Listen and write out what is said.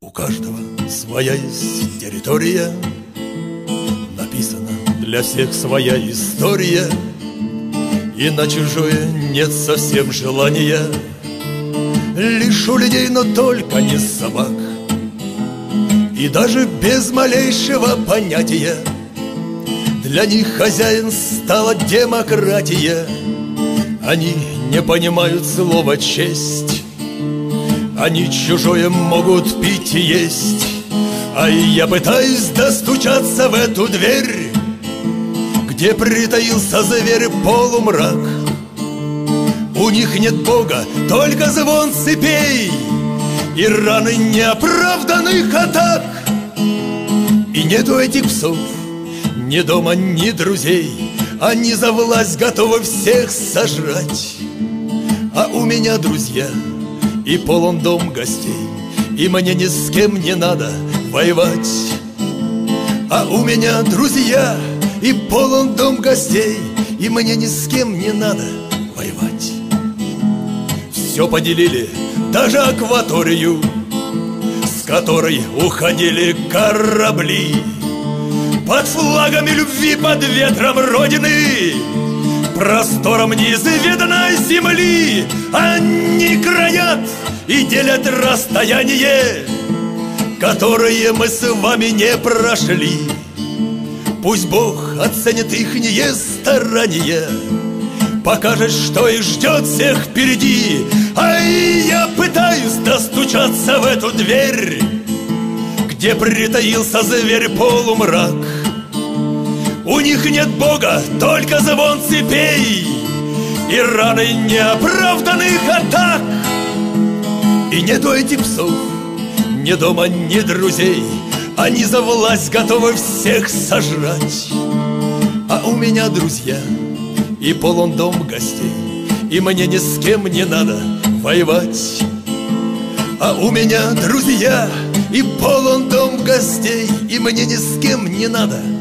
У каждого своя есть территория, написана для всех своя история, и на чужое нет совсем желания. Лишь у людей, но только не собак, и даже без малейшего понятия. Для них хозяин стала демократия. Они не понимают слова «честь», они чужое могут пить и есть. А я пытаюсь достучаться в эту дверь, где притаился зверь полумрак. У них нет Бога, только звон цепей и раны неоправданных атак. И нету этих псов ни дома, ни друзей, они за власть готовы всех сожрать. А у меня друзья и полон дом гостей, и мне ни с кем не надо воевать. А у меня друзья и полон дом гостей, и мне ни с кем не надо воевать. Все поделили, даже акваторию, с которой уходили корабли. Под флагами любви, под ветром Родины, простором неизведанной земли. Они краят и делят расстояние, которые мы с вами не прошли. Пусть Бог оценит ихние старания, покажет, что их ждет всех впереди. А я пытаюсь достучаться в эту дверь, где притаился зверь полумрак. У них нет Бога, только звон цепей и раны неоправданных атак. И нету этих псов ни дома, ни друзей, они за власть готовы всех сожрать. А у меня друзья и полон дом гостей, и мне ни с кем не надо воевать. А у меня друзья и полон дом гостей, и мне ни с кем не надо